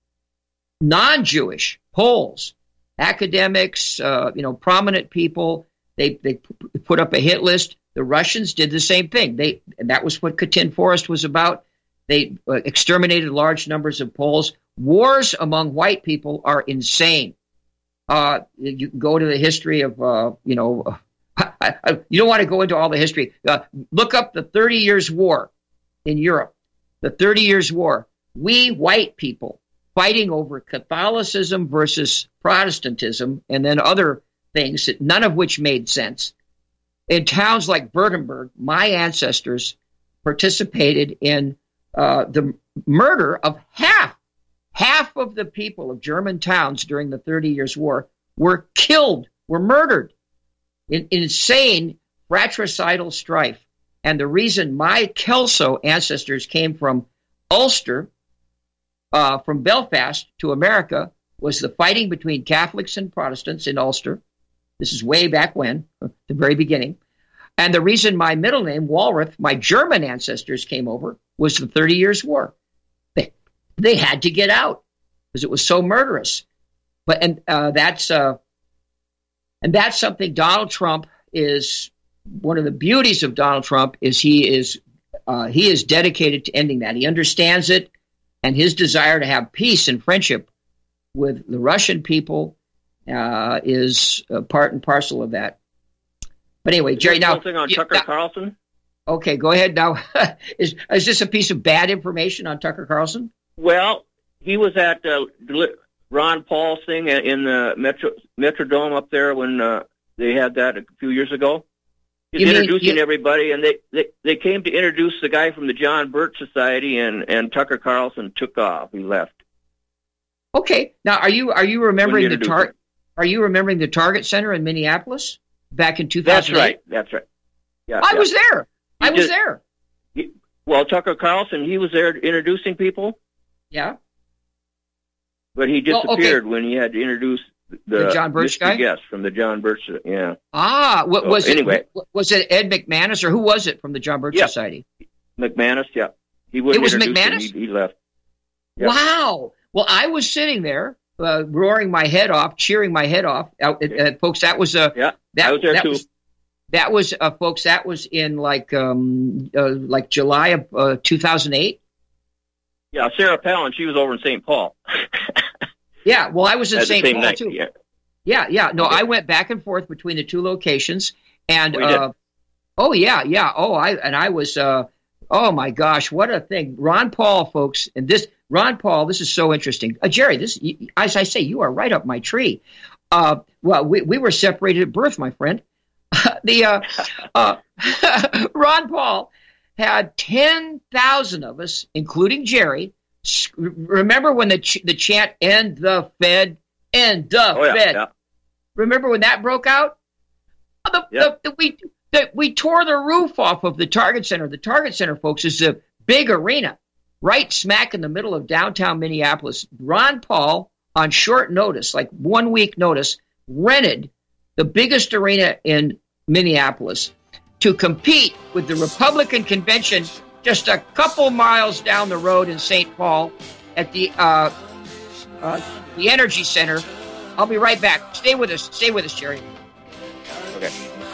non-Jewish Poles, academics, uh, you know, prominent people. They they put up a hit list. The Russians did the same thing. They and that was what Katyn Forest was about. They uh, exterminated large numbers of Poles. Wars among white people are insane. Uh, you can go to the history of, uh, you know, you don't want to go into all the history. Uh, look up the Thirty Years' War in Europe. The Thirty Years' War. We white people fighting over Catholicism versus Protestantism, and then other things that none of which made sense. In towns like Bergenburg, my ancestors participated in uh, the murder of half, half of the people of German towns during the Thirty Years' War were killed, were murdered in, in insane fratricidal strife. And the reason my Kelso ancestors came from Ulster, uh, from Belfast to America, was the fighting between Catholics and Protestants in Ulster. This is way back when, the very beginning. And the reason my middle name, Walrath, my German ancestors came over, was the Thirty Years' War. They, they had to get out because it was so murderous. But and uh, that's uh, and that's something Donald Trump is. One of the beauties of Donald Trump is he is uh, he is dedicated to ending that. He understands it, and his desire to have peace and friendship with the Russian people uh, is uh, part and parcel of that. But anyway, Jerry, now something on you, Tucker now, Carlson. Okay, go ahead. Now, is is this a piece of bad information on Tucker Carlson? Well, he was at uh, Ron Paul's thing in the Metro Metrodome up there when uh, they had that a few years ago. He's You mean- introducing you- everybody, and they, they they came to introduce the guy from the John Birch Society, and, and Tucker Carlson took off. He left. Okay. Now, are you are you remembering When the you introduce Target? Are you remembering the Target Center in Minneapolis back in two That's thousand eight? right. That's right. Yeah, I yeah. was there. He I was just- there. He- well, Tucker Carlson, he was there introducing people, Yeah. but he Well, okay. disappeared when he had to introduce the, The John Birch mystery guy? guest from the John Birch. Yeah, Ah, what So, was anyway. it? Was it Ed McManus or who was it from the John Birch Yeah. Society? McManus. Yeah, he wouldn't It was introduce him. McManus? He, he left. Yeah. Wow. Well, I was sitting there, uh, roaring my head off, cheering my head off, uh, uh, folks. That was a Yeah, that I was there that too. was that was uh, folks. That was in like um uh, like July of uh, two thousand eight. Yeah, Sarah Palin, she was over in Saint Paul. Yeah. Well, I was in At the Saint same Paul night. too. Yeah. Yeah, yeah. No, Okay. I went back and forth between the two locations, and Oh, you did? uh, oh yeah, yeah. Oh, I and I was. Uh, oh my gosh, what a thing! Ron Paul, folks, and this Ron Paul. This is so interesting, uh, Jerry. This, y- as I say, you are right up my tree. Uh, well, we we were separated at birth, my friend. the uh, uh, Ron Paul had ten thousand of us, including Jerry. Remember when the ch- the chant "End the Fed, end the oh, yeah, Fed"? Yeah. Remember when that broke out? The, yeah. the, the, we the, we tore the roof off of the Target Center. The Target Center, folks, is a big arena right smack in the middle of downtown Minneapolis. Ron Paul, on short notice, like one week notice, rented the biggest arena in Minneapolis to compete with the Republican convention just a couple miles down the road in Saint Paul at the uh, uh, the Energy Center. I'll be right back. Stay with us. Stay with us, Jerry. Okay.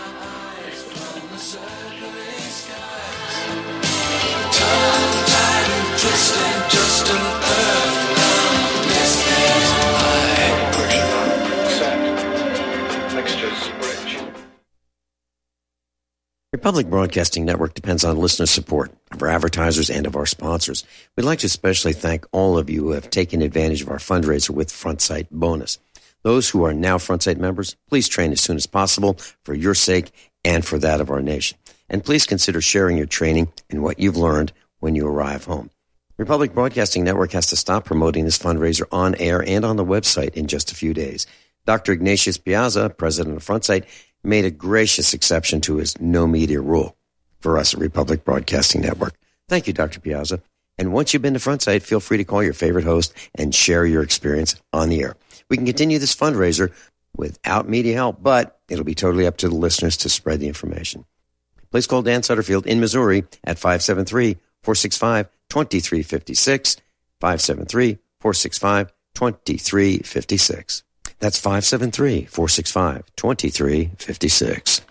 Republic Broadcasting Network depends on listener support of our advertisers and of our sponsors. We'd like to especially thank all of you who have taken advantage of our fundraiser with FrontSight Bonus. Those who are now FrontSight members, please train as soon as possible for your sake and for that of our nation. And please consider sharing your training and what you've learned when you arrive home. Republic Broadcasting Network has to stop promoting this fundraiser on air and on the website in just a few days. Doctor Ignatius Piazza, president of FrontSight, made a gracious exception to his no media rule for us at Republic Broadcasting Network. Thank you, Doctor Piazza. And once you've been to FrontSight, feel free to call your favorite host and share your experience on the air. We can continue this fundraiser without media help, but it'll be totally up to the listeners to spread the information. Please call Dan Sutterfield in Missouri at five seven three, four six five, two three five six, five seven three, four six five, two three five six. That's five seven three, four six five, two three five six.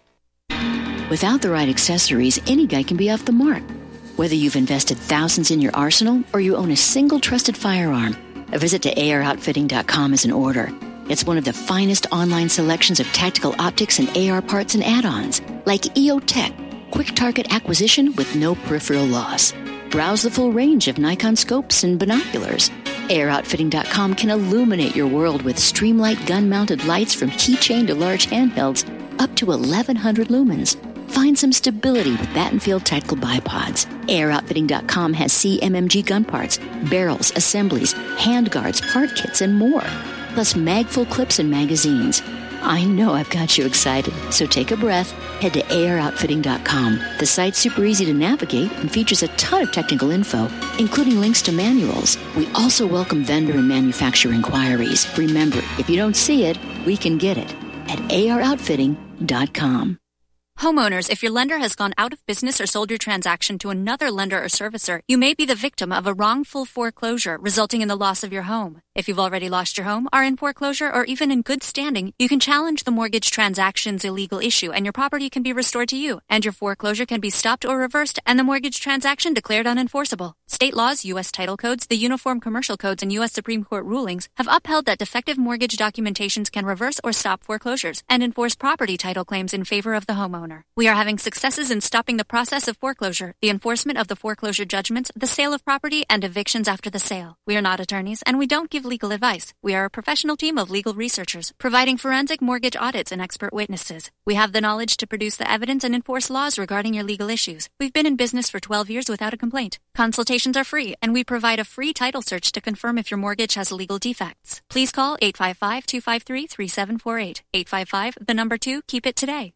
Without the right accessories, any guy can be off the mark. Whether you've invested thousands in your arsenal or you own a single trusted firearm, a visit to A R outfitting dot com is in order. It's one of the finest online selections of tactical optics and A R parts and add-ons, like E O Tech, quick target acquisition with no peripheral loss. Browse the full range of Nikon scopes and binoculars. A R outfitting dot com can illuminate your world with Streamlight gun-mounted lights from keychain to large handhelds up to eleven hundred lumens. Find some stability with Battenfield Tactical Bipods. A R outfitting dot com has C M M G gun parts, barrels, assemblies, handguards, part kits, and more. Plus mag-full clips and magazines. I know I've got you excited, so take a breath. Head to A R outfitting dot com. The site's super easy to navigate and features a ton of technical info, including links to manuals. We also welcome vendor and manufacturer inquiries. Remember, if you don't see it, we can get it at A R outfitting dot com. Homeowners, if your lender has gone out of business or sold your transaction to another lender or servicer, you may be the victim of a wrongful foreclosure resulting in the loss of your home. If you've already lost your home, are in foreclosure, or even in good standing, you can challenge the mortgage transaction's illegal issue and your property can be restored to you, and your foreclosure can be stopped or reversed and the mortgage transaction declared unenforceable. State laws, U S title codes, the Uniform Commercial Codes, and U S Supreme Court rulings have upheld that defective mortgage documentations can reverse or stop foreclosures and enforce property title claims in favor of the homeowner. We are having successes in stopping the process of foreclosure, the enforcement of the foreclosure judgments, the sale of property, and evictions after the sale. We are not attorneys, and we don't give legal advice. We are a professional team of legal researchers, providing forensic mortgage audits and expert witnesses. We have the knowledge to produce the evidence and enforce laws regarding your legal issues. We've been in business for twelve years without a complaint. Consultations are free, and we provide a free title search to confirm if your mortgage has legal defects. Please call eight five five, two five three, three seven four eight. eight five five, the number two, keep it today.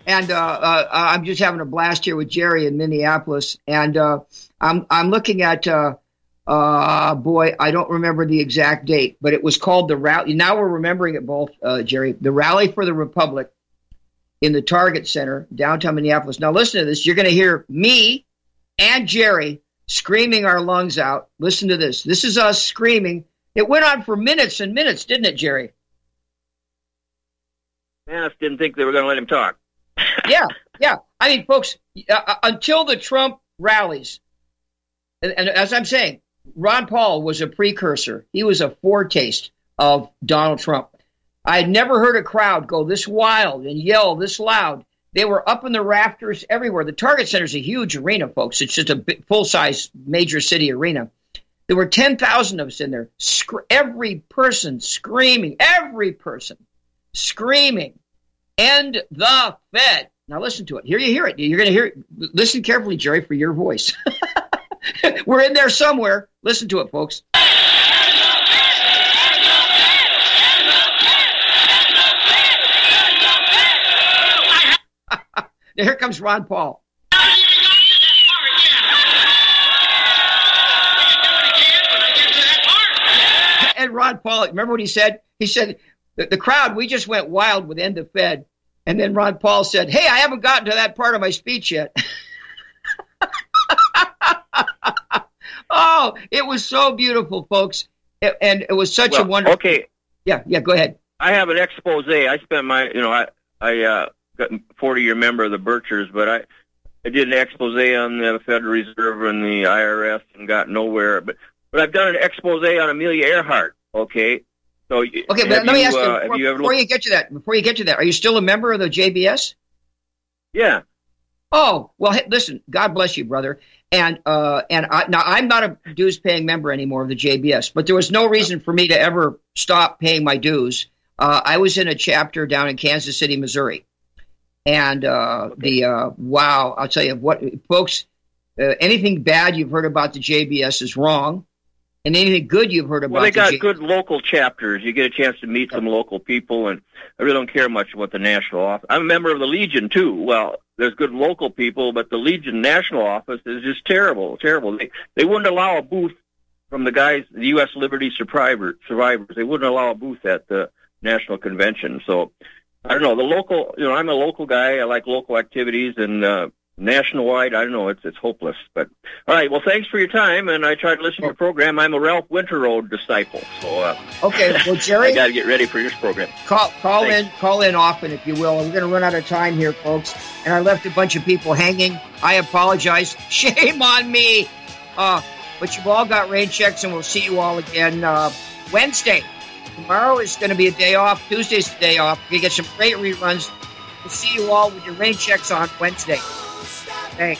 and uh, uh, I'm just having a blast here with Jerry in Minneapolis, and uh, I'm I'm looking at uh, uh, boy, I don't remember the exact date, but it was called the rally. Now we're remembering it both, uh, Jerry. The Rally for the Republic in the Target Center, downtown Minneapolis. Now listen to this. You're going to hear me and Jerry screaming our lungs out. Listen to this. This is us screaming. It went on for minutes and minutes, didn't it, Jerry? Man, I just didn't think they were going to let him talk. yeah, yeah. I mean, folks, uh, until the Trump rallies, and, and as I'm saying, Ron Paul was a precursor. He was a foretaste of Donald Trump. I had never heard a crowd go this wild and yell this loud. They were up in the rafters everywhere. The Target Center is a huge arena, folks. It's just a full-size major city arena. There were ten thousand of us in there. Sc- every person screaming, every person screaming, "End the Fed." Now listen to it. Here you hear it. You're going to hear it. Listen carefully, Jerry, for your voice. We're in there somewhere. Listen to it, folks. Here comes Ron Paul. And Ron Paul, remember what he said? He said, the, the crowd, we just went wild with End the Fed. And then Ron Paul said, hey, I haven't gotten to that part of my speech yet. Oh, it was so beautiful, folks. It, and it was such well, a wonderful. Okay. Yeah, yeah, go ahead. I have an expose. I spent my, you know, I, I, uh, got a forty-year member of the Birchers, but I, I did an expose on the Federal Reserve and the I R S and got nowhere. But but I've done an expose on Amelia Earhart. Okay, so okay, but let me you, ask you, uh, before, you ever before looked- you get to that, before you get to that, are you still a member of the J B S? Yeah. Oh well, hey, listen, God bless you, brother. And uh, and I, now I'm not a dues paying member anymore of the J B S, but there was no reason for me to ever stop paying my dues. Uh, I was in a chapter down in Kansas City, Missouri. And uh, okay. the uh, wow, I'll tell you what, folks. Uh, anything bad you've heard about the J B S is wrong, and anything good you've heard about. Well, they got the J- good local chapters. You get a chance to meet some local people, and I really don't care much about the national office. I'm a member of the Legion too. Well, there's good local people, but the Legion national office is just terrible, terrible. They they wouldn't allow a booth from the guys, the U S Liberty survivor, survivors. They wouldn't allow a booth at the national convention. So. I don't know, the local, you know, I'm a local guy. I like local activities, and uh, nationwide, I don't know, it's it's hopeless. But, all right, well, thanks for your time, and I tried to listen to your program. I'm a Ralph Winterroad disciple, so uh, okay, well, Jerry, I got to get ready for your program. Call, call thanks. in, call in often, if you will. We're going to run out of time here, folks, and I left a bunch of people hanging. I apologize. Shame on me. Uh, but you've all got rain checks, and we'll see you all again uh, Wednesday. Tomorrow is going to be a day off. Tuesday's a day off. We're going to get some great reruns. We'll see you all with your rain checks on Wednesday. Thanks.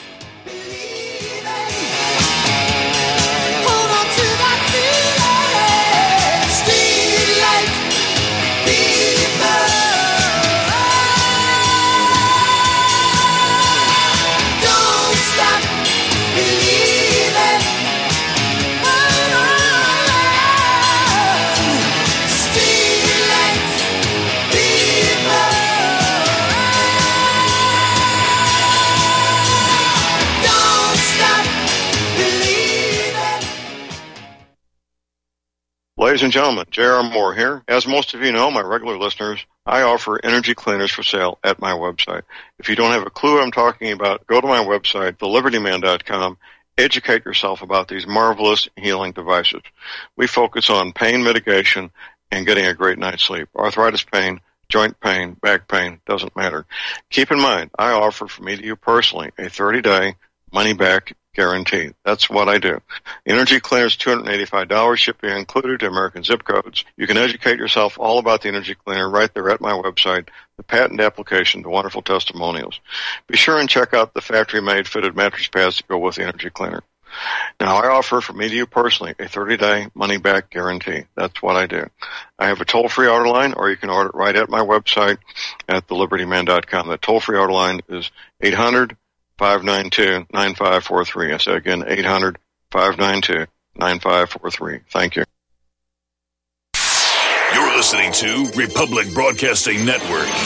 Ladies and gentlemen, J R. Moore here. As most of you know, my regular listeners, I offer energy cleaners for sale at my website. If you don't have a clue what I'm talking about, go to my website, the liberty man dot com. Educate yourself about these marvelous healing devices. We focus on pain mitigation and getting a great night's sleep. Arthritis pain, joint pain, back pain, doesn't matter. Keep in mind, I offer for me to you personally a thirty-day money-back guarantee. That's what I do. Energy Cleaner's two hundred eighty-five dollars, shipping included to American zip codes. You can educate yourself all about the Energy Cleaner right there at my website, the patent application, the wonderful testimonials. Be sure and check out the factory-made fitted mattress pads to go with the Energy Cleaner. Now, I offer for me to you personally a thirty-day money-back guarantee. That's what I do. I have a toll-free order line, or you can order it right at my website at the liberty man dot com. That toll-free order line is eight hundred, five nine two, nine five four three. I say again, eight hundred, five nine two, nine five four three. Thank you. You're listening to Republic Broadcasting Network.